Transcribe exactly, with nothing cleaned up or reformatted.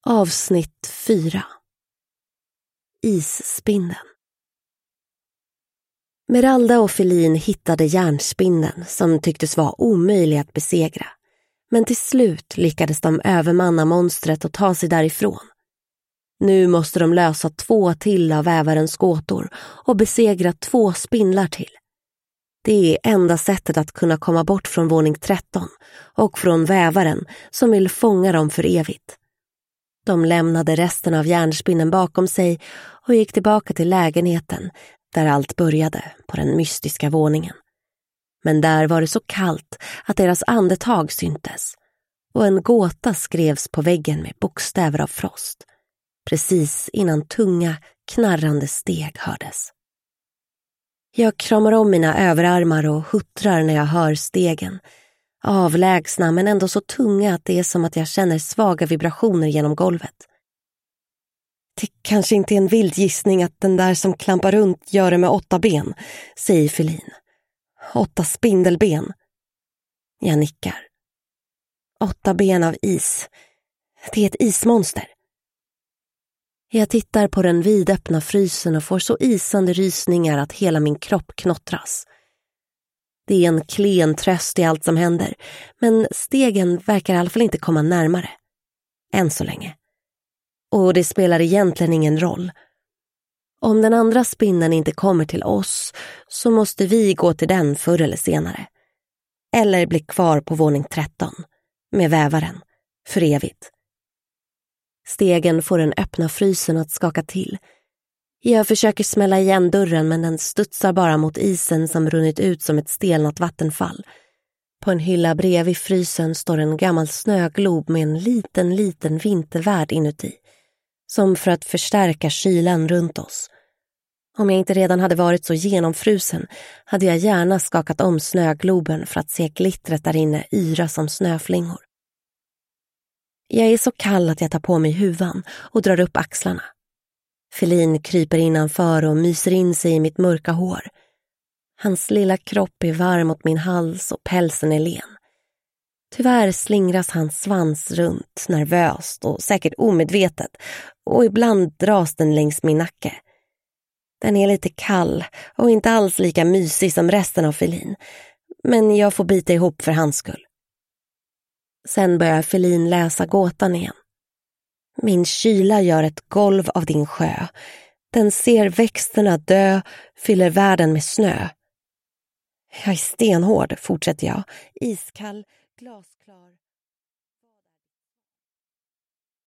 Avsnitt fyra. Isspindeln. Meralda och Feline hittade järnspindeln som tycktes vara omöjlig att besegra. Men till slut lyckades de övermanna monstret och ta sig därifrån. Nu måste de lösa två till av vävarens gåtor och besegra två spindlar till. Det är enda sättet att kunna komma bort från våning tretton och från vävaren som vill fånga dem för evigt. De lämnade resten av järnspindeln bakom sig och gick tillbaka till lägenheten där allt började på den mystiska våningen. Men där var det så kallt att deras andetag syntes och en gåta skrevs på väggen med bokstäver av frost, precis innan tunga, knarrande steg hördes. Jag kramar om mina överarmar och huttrar när jag hör stegen, avlägsna men ändå så tunga att det är som att jag känner svaga vibrationer genom golvet. Det kanske inte är en vild gissning att den där som klampar runt gör det med åtta ben, säger Feline. Åtta spindelben. Jag nickar. Åtta ben av is. Det är ett ismonster. Jag tittar på den vidöppna frysen och får så isande rysningar att hela min kropp knottras. Det är en klen tröst i allt som händer, men stegen verkar i alla fall inte komma närmare. Än så länge. Och det spelar egentligen ingen roll. Om den andra spinnen inte kommer till oss så måste vi gå till den förr eller senare. Eller bli kvar på våning tretton med vävaren för evigt. Stegen får den öppna frysen att skaka till. Jag försöker smälla igen dörren men den studsar bara mot isen som runnit ut som ett stelnat vattenfall. På en hylla bredvid frysen står en gammal snöglob med en liten, liten vintervärd inuti. Som för att förstärka kylan runt oss. Om jag inte redan hade varit så genomfrusen hade jag gärna skakat om snögloben för att se glittret där inne yra som snöflingor. Jag är så kall att jag tar på mig huvan och drar upp axlarna. Feline kryper innanför och myser in sig i mitt mörka hår. Hans lilla kropp är varm mot min hals och pälsen är len. Tyvärr slingras hans svans runt, nervöst och säkert omedvetet, och ibland dras den längs min nacke. Den är lite kall och inte alls lika mysig som resten av Feline, men jag får bita ihop för hans skull. Sen börjar Feline läsa gåtan igen. Min kyla gör ett golv av din sjö. Den ser växterna dö, fyller världen med snö. Jag är stenhård, fortsätter jag. Iskall, glasklar.